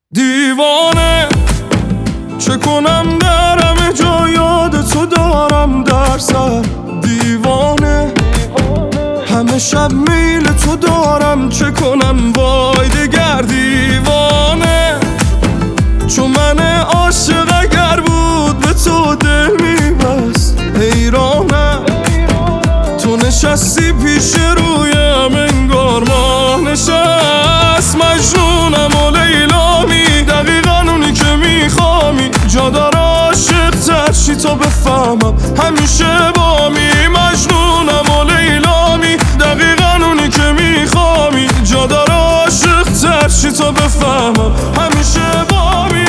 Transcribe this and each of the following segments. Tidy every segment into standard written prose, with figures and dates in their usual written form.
دیوانه چه کنم در همه جا یاد تو دارم در سر. دیوانه همه شب میل تو دارم چه کنم وای دگر. دیوانه چون من عاشق اگر بود به تو دل میبست. حیرانه تو نشستی پیش رویم انگار ماه نشست. مجنونم و لیلامی دقیقا اونی که میخوامی. جا داره عاشق تر شی تا بفهمم همیشه بامی. مجنونم و لیلامی دقیقا اونی که میخوامی. جا داره عاشق تر شی تا بفهمم همیشه بامی.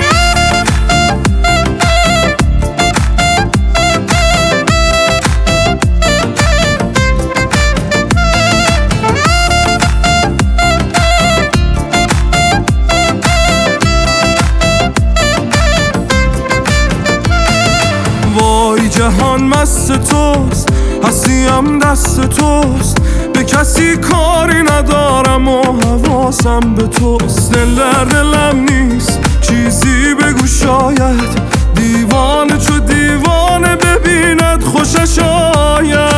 وای جهان مست توست، هستیم دست توست. به کسی کاری ندارم و حواسم به توست. دل در دلم نیست چیزی بگو شاید. دیوانه چو دیوانه ببیند خوشش آید.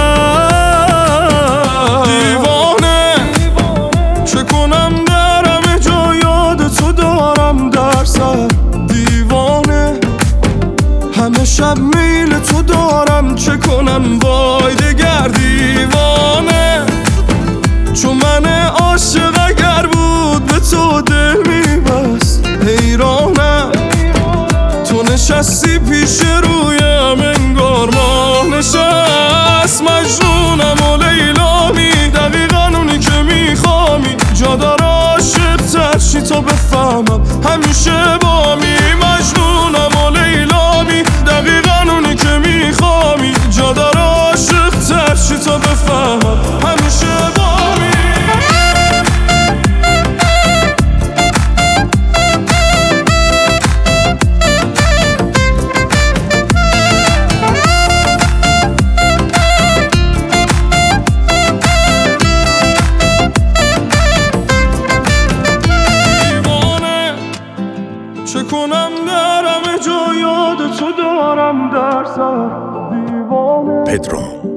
دیوانه چه کنم در همه جا یاد تو دارم در سر. دیوانه همه شب میل تو دارم چه کنم وای دگر. دیوانه چون من عاشق اگر بود به تو دل میبست. حیرانه تو نشستی پیش رویم انگار ماه نشست. مجنونم و لیلامی دقیقا اونی که میخوامی. جا داره عاشق تر شی تا بفهمم همیشه بامی. مجنونم و لیلامی دقیقا اونی که میخوامی. جا داره عاشق تر شی تا بفهمم همیشه بامی. چه کنم در همه جا یاد تو دارم در سر. دیوانه پدرام